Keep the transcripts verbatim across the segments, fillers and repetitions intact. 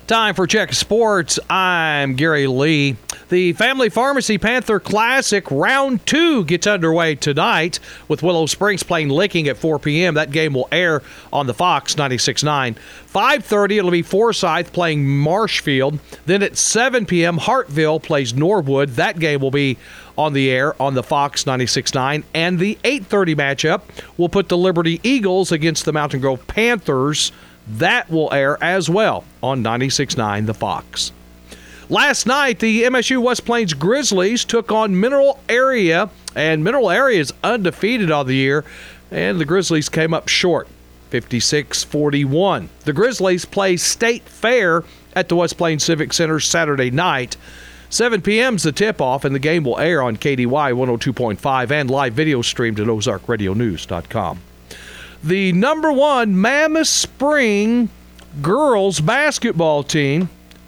Time for Check Sports. I'm Gary Lee. The Family Pharmacy Panther Classic Round two gets underway tonight with Willow Springs playing Licking at four p.m. That game will air on the Fox ninety-six point nine. five thirty, it'll be Forsyth playing Marshfield. Then at seven p.m., Hartville plays Norwood. That game will be on the air on the Fox ninety-six point nine. And the eight thirty matchup will put the Liberty Eagles against the Mountain Grove Panthers. That will air as well on ninety-six point nine The Fox. Last night, the M S U West Plains Grizzlies took on Mineral Area, and Mineral Area is undefeated on the year, and the Grizzlies came up short, fifty-six forty-one. The Grizzlies play State Fair at the West Plains Civic Center Saturday night. seven p.m. is the tip-off, and the game will air on K D Y one oh two point five and live video streamed at ozark radio news dot com. The number one Mammoth Spring girls basketball team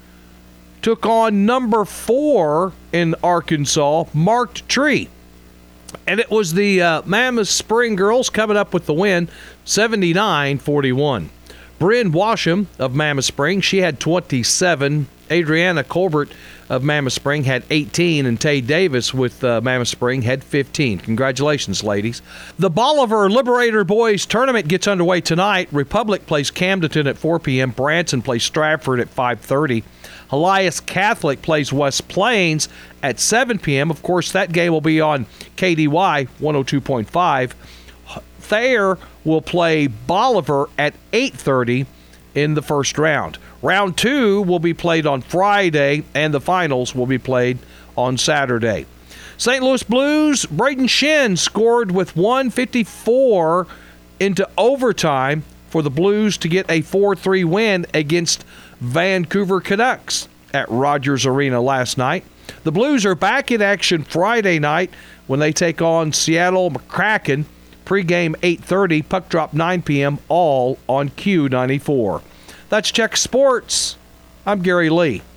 took on number four in Arkansas, Marked Tree. And it was the uh, Mammoth Spring girls coming up with the win, seventy-nine forty-one. Bryn Washam of Mammoth Spring, she had twenty-seven. Adriana Colbert of Mammoth Spring had eighteen, and Tay Davis with uh, Mammoth Spring had fifteen. Congratulations, ladies. The Bolivar Liberator Boys Tournament gets underway tonight. Republic plays Camdenton at four p.m. Branson plays Stratford at five thirty. Elias Catholic plays West Plains at seven p.m. Of course, that game will be on K D Y one oh two point five. Thayer will play Bolivar at eight thirty in the first round. Round two will be played on Friday, and the finals will be played on Saturday. Saint Louis Blues, Braden Shin scored with one fifty-four into overtime for the Blues to get a four three win against Vancouver Canucks at Rogers Arena last night. The Blues are back in action Friday night when they take on Seattle McCracken. Pre-game eight thirty, puck drop nine p.m., all on Q ninety-four. That's Check Sports. I'm Gary Lee.